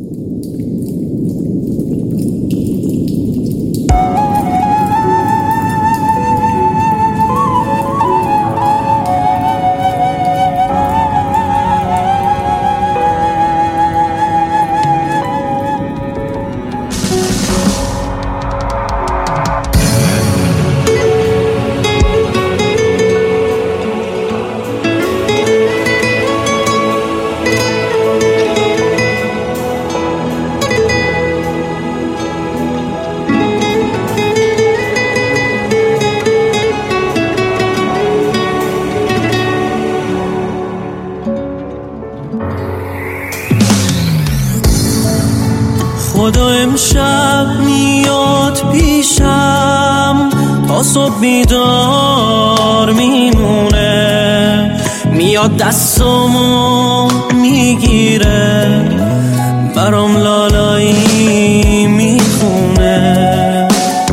خدا امشب میاد پیشم تا صبح بیدار میمونه، میاد دستامو میگیره، برام لالایی میخونه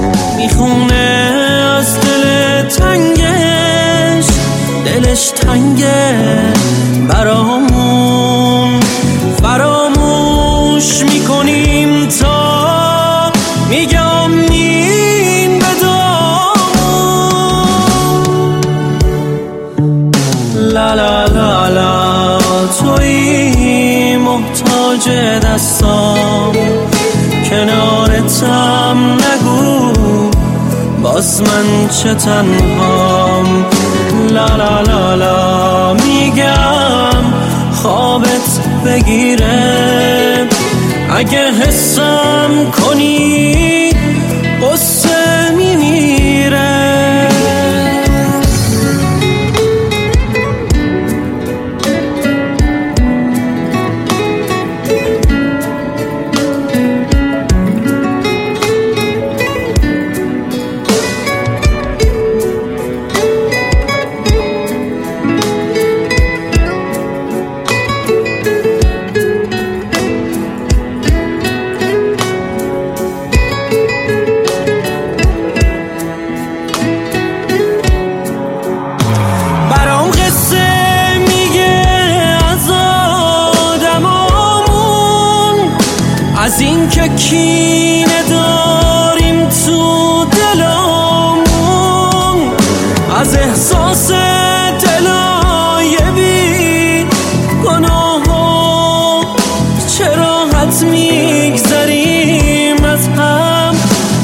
از دل تنگش، دلش تنگه برامون، فراموش میکنیم تا میگم این بدامون. لا لا لا لا تویی محتاج دستام، کنارتم نگو باز من چه تنهام. لا لا لا لا میگم خوابت بگیره، اگه حسم کنی قصه میمیره. از این که کینه داریم تو دلمون، از احساس دلای بی گناه، چرا حد میگذریم از هم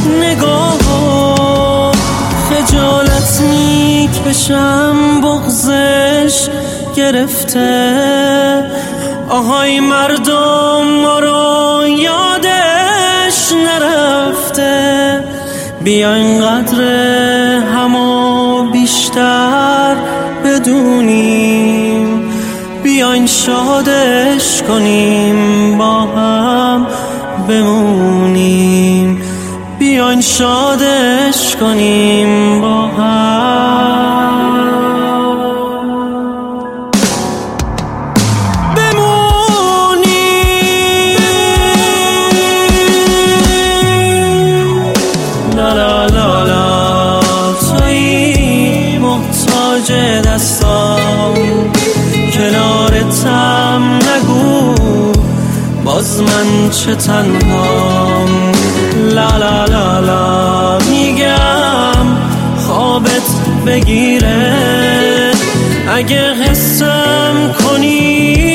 نگاه. خجالت میکشم بغضش گرفته، آهای مردم ما رو یادش نرفته. بیاین قدر همو بیشتر بدونیم، بیاین شادش کنیم با هم بمونیم، بیاین شادش کنیم با هم. دستام کنارتم نگو باز من چه تنهام. لا لا لا لا میگم خوابت بگیره، اگه حسم کنی